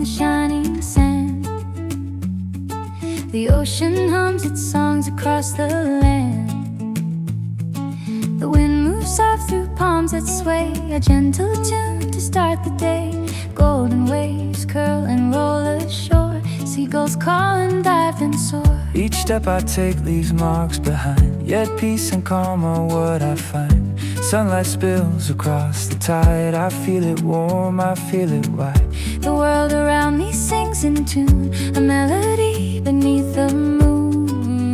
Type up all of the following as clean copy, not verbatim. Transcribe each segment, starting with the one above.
the shining sand. The ocean hums its songs across the land. The wind moves soft through palms that sway, a gentle tune to start the day. Golden waves curl and roll ashore, seagulls call and dive and soar. Each step I take leaves marks behind, yet peace and calm are what I find. Sunlight spills across the tide, I feel it warm, I feel it wide. The world around me sings in tune, a melody beneath the moon.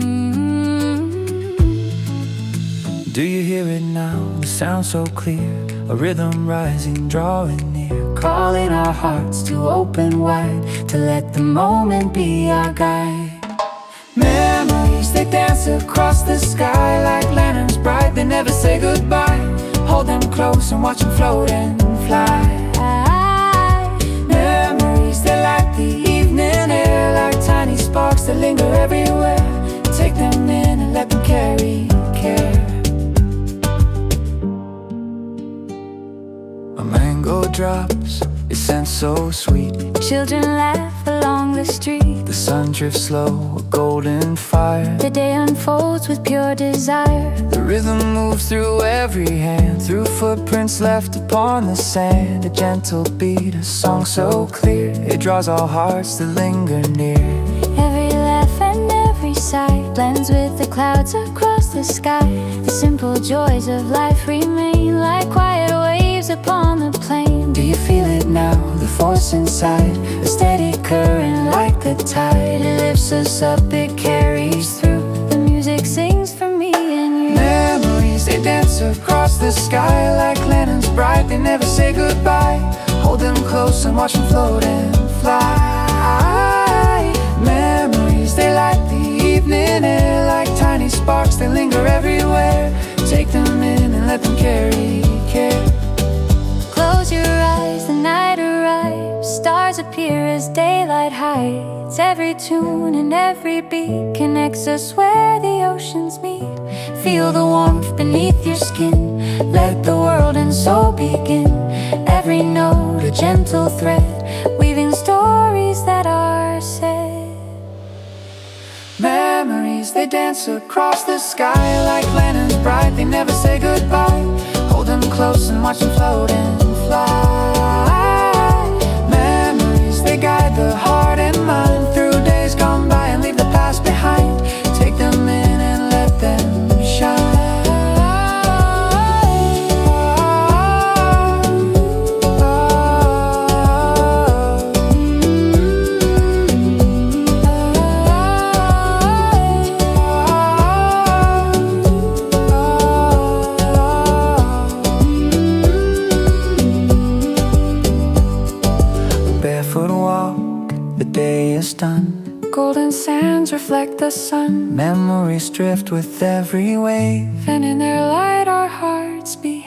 Do you hear it now? The sound so clear, a rhythm rising, drawing near, calling our hearts to open wide, to let the moment be our guide. Memories, they dance across the sky like lanterns bright, they never say goodbye. Hold them close and watch them float and fly. Memories, they light the evening air like tiny sparks that linger everywhere. Take them in and let them carry care. A mango drops, its scent so sweet. Children laugh along the street. The sun drifts slow, a golden fire. The day unfolds with pure desire. The rhythm moves through every hand, through footprints left upon the sand. A gentle beat, a song so clear, it draws all hearts that linger near. Every laugh and every sigh blends with the clouds across the sky. The simple joys of life remain like quiet waves upon the plain. Do you feel it now, the force inside? A steady current like the tide. It lifts us up, it carries through. The music sings for me and you. Memories, they dance across the sky like lanterns bright, they never say goodbye. Hold them close and watch them float and fly. Memories, they light the evening air like tiny sparks, they linger everywhere. Take them in and let them carry care. Close your eyes, the night arrives. Stars appear as daylight hides. Every tune and every beat connects us where the oceans meet. Feel the warmth beneath your skin. Let the world and soul begin. Every note a gentle thread, weaving stories that are said. Memories, they dance across the sky like lanterns bright, they never say goodbye. Hold them close and watch them float and fly. Memories, they guide the heart and mind through days gone by and leave the past behind. Take them in and let them shine. Barefoot walk, the day is done. Golden sands reflect the sun, Memories drift with every wave, and in their light our hearts beat.